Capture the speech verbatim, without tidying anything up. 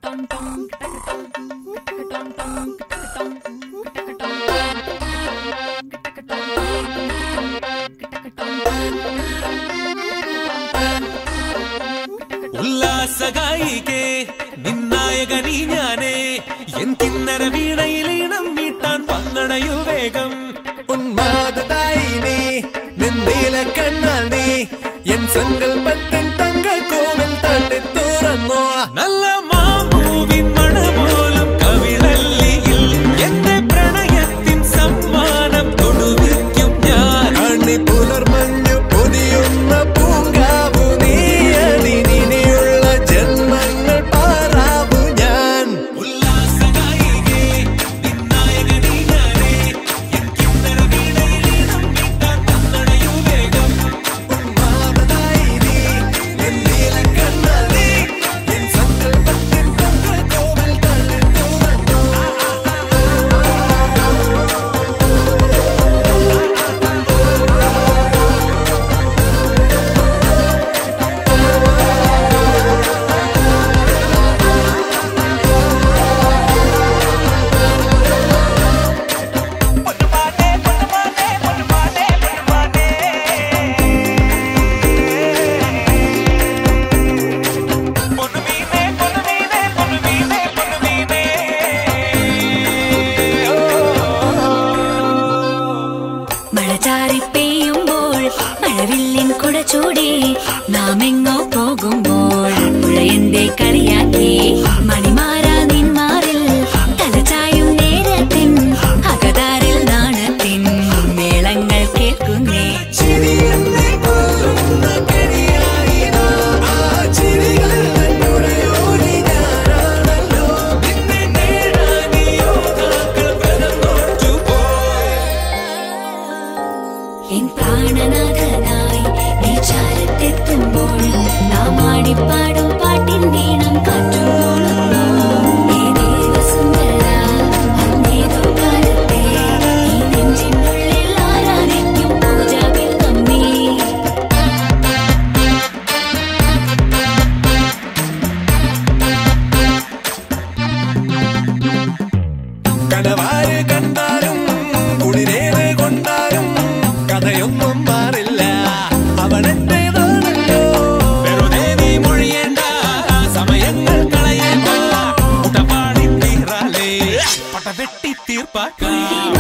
ഉല്ലാസഗായികേ നിന്നായകനീ ഞാനേ എൻ കിന്നര വീണയിലീണം മീട്ടാൻ പങ്ങണയു വേഗം ഉന്മാദതായി നീ നിന്നീല കണ്ണാൽ നീ എൻ സങ്കൽപ്പത്തിൻ തങ്ക കോവിൽ തട്ടി തുറന്നോ നല്ല മാമൂവിൻ മണപോലും കവിളല്ലിയിൽ എന്റെ പ്രണയത്തിൻ സമ്മാനം തൊടുവിക്കും ഞാൻ അണി പുലർമഞ്ഞു പൊതിയുന്ന പൂങ്കാവു നീ അതിനിയുള്ള ജന്മങ്ങൾ പാറാവു ഞാൻ ഉല്ലാസഗായികേ നിന്നായകനീ ഞാനേ എൻ കിന്നര വീണയിലീണം മീട്ടാൻ പങ്ങണയു വേഗം ഉന്മാദതായി നീ നിന്നീല കണ്ണാൽ നീ എൻ സങ്കൽപ്പത്തിൻ തങ്ക കോവിൽ തട്ടി തുറന്നോ മഴചാറി പെയ്യുമ്പോൾ മഴവില്ലിൻ കുട ചൂടി നാം എങ്ങോ പോകുമ്പോൾ പുഴയന്റെ കളിയാക്കി മണിമാരാ നിന്മാറിൽ തലചായും നേരത്തിൻ അകതാരിൽ നാണത്തിൻ മേളങ്ങൾ കേൾക്കുന്നേ ചിരിയെന്നെ കൊല്ലുന്ന കണിയായിനോ ആ ചിരികളിൽ തന്നോട് ഓടി ഞാനാണല്ലോ നിന്നെ നേടാനിയോ താക്കൾ വ്രതം നോറ്റുപോയി എൻ പ്രാണനാഥനായി നീ ചാരത്തെത്തുമ്പോൾ നാം ആടിപ്പാടും പാട്ടിൻ വീണം കാറ്റുമ്പോളുന്നു സുന്ദര അന്നേതോ കാലത്തെ ഈ നെഞ്ചിനുള്ളിൽ ആരാധിക്കും പൂജാവിൽ നമ്മീ കടവാര് കണ്ടാലും കുളിരേത് കൊണ്ടാലും കഥയൊന്നും മാറില്ല അവളെന്റേതാണല്ലോ വെറുതെ നീ മൊഴിയേണ്ട സമയങ്ങൾ കളയേണ്ട മുട്ടപാടി തീറാലേ പട്ട വെട്ടി തീർപ്പാക്കാം